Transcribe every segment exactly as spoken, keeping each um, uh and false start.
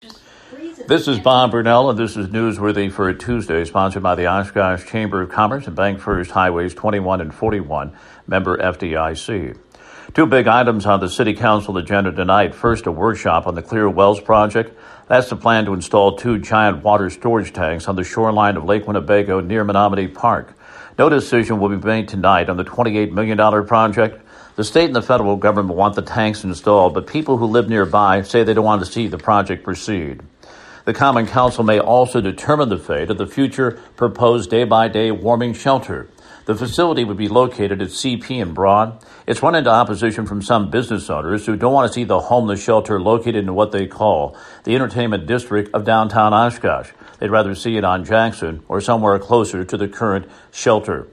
This is Bob Burnell, and this is Newsworthy for a Tuesday, sponsored by the Oshkosh Chamber of Commerce and Bank First Highways twenty-one and forty-one, member F D I C. Two big items on the City Council agenda tonight. First, a workshop on the Clear Wells project. That's the plan to install two giant water storage tanks on the shoreline of Lake Winnebago near Menominee Park. No decision will be made tonight on the twenty-eight million dollars project. The state and the federal government want the tanks installed, but people who live nearby say they don't want to see the project proceed. The Common Council may also determine the fate of the future proposed day-by-day warming shelter. The facility would be located at C P and Broad. It's run into opposition from some business owners who don't want to see the homeless shelter located in what they call the entertainment district of downtown Oshkosh. They'd rather see it on Jackson or somewhere closer to the current shelter.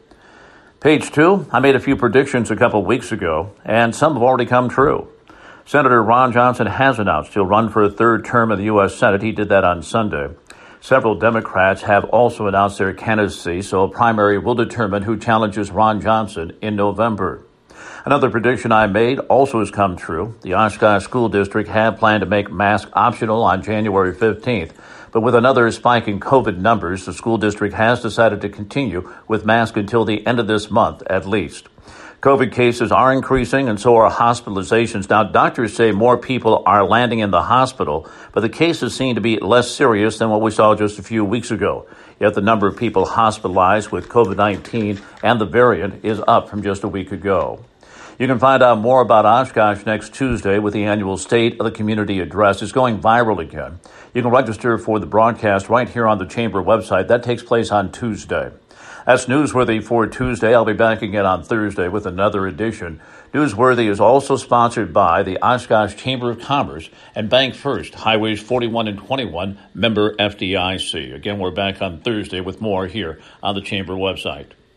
Page two, I made a few predictions a couple weeks ago, and some have already come true. Senator Ron Johnson has announced he'll run for a third term in the U S Senate. He did that on Sunday. Several Democrats have also announced their candidacy, so a primary will determine who challenges Ron Johnson in November. Another prediction I made also has come true. The Oshkosh School District had planned to make masks optional on January fifteenth, but with another spike in COVID numbers, the school district has decided to continue with masks until the end of this month at least. COVID cases are increasing, and so are hospitalizations. Now, doctors say more people are landing in the hospital, but the cases seem to be less serious than what we saw just a few weeks ago. Yet the number of people hospitalized with COVID nineteen and the variant is up from just a week ago. You can find out more about Oshkosh next Tuesday with the annual State of the Community Address. It's going viral again. You can register for the broadcast right here on the Chamber website. That takes place on Tuesday. That's Newsworthy for Tuesday. I'll be back again on Thursday with another edition. Newsworthy is also sponsored by the Oshkosh Chamber of Commerce and Bank First, Highways forty-one and twenty-one, member F D I C. Again, we're back on Thursday with more here on the Chamber website.